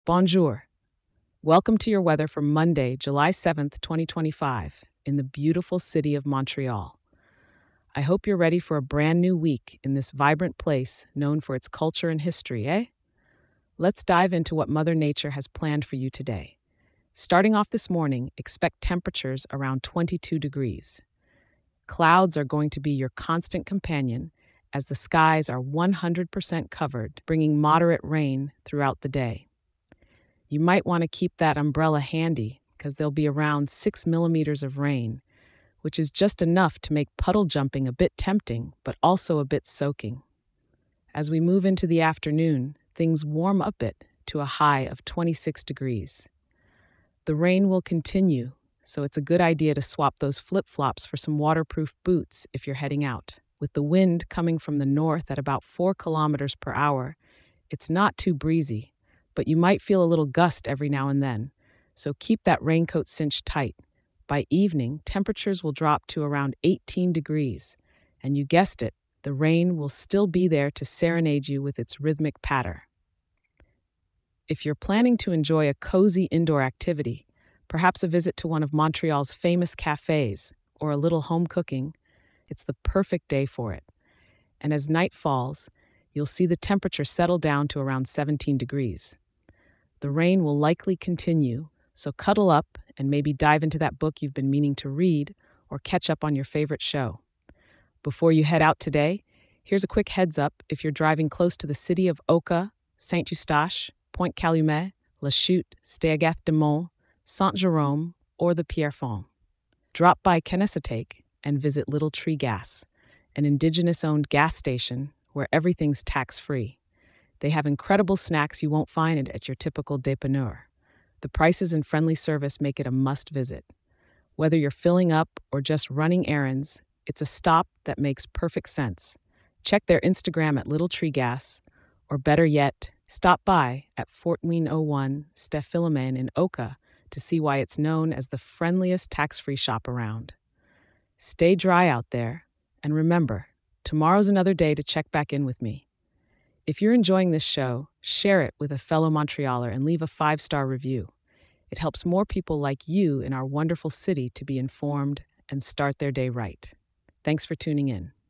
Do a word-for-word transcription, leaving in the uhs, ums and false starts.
Bonjour. Welcome to your weather for Monday, July seventh, twenty twenty-five, in the beautiful city of Montreal. I hope you're ready for a brand new week in this vibrant place known for its culture and history, eh? Let's dive into what Mother Nature has planned for you today. Starting off this morning, expect temperatures around twenty-two degrees. Clouds are going to be your constant companion as the skies are one hundred percent covered, bringing moderate rain throughout the day. You might want to keep that umbrella handy because there'll be around six millimeters of rain, which is just enough to make puddle jumping a bit tempting, but also a bit soaking. As we move into the afternoon, things warm up a bit to a high of twenty-six degrees. The rain will continue, so it's a good idea to swap those flip-flops for some waterproof boots if you're heading out. With the wind coming from the north at about four kilometers per hour, it's not too breezy, but you might feel a little gust every now and then, so keep that raincoat cinched tight. By evening, temperatures will drop to around eighteen degrees, and you guessed it, the rain will still be there to serenade you with its rhythmic patter. If you're planning to enjoy a cozy indoor activity, perhaps a visit to one of Montreal's famous cafes or a little home cooking, it's the perfect day for it. And as night falls, you'll see the temperature settle down to around seventeen degrees. The rain will likely continue, so cuddle up and maybe dive into that book you've been meaning to read or catch up on your favorite show. Before you head out today, here's a quick heads up if you're driving close to the city of Oka, Saint-Eustache, Pointe-Calumet, Lachute, Steagath-de-Mont, Saint-Jérôme, or the Pierrefonds. Drop by Kennesatake and visit Little Tree Gas, an indigenous-owned gas station where everything's tax-free. They have incredible snacks you won't find at your typical dépanneur. The prices and friendly service make it a must-visit. Whether you're filling up or just running errands, it's a stop that makes perfect sense. Check their Instagram at Little Tree Gas, or better yet, stop by at fourteen oh one Ste-Philomène in Oka to see why it's known as the friendliest tax-free shop around. Stay dry out there, and remember, tomorrow's another day to check back in with me. If you're enjoying this show, share it with a fellow Montrealer and leave a five-star review. It helps more people like you in our wonderful city to be informed and start their day right. Thanks for tuning in.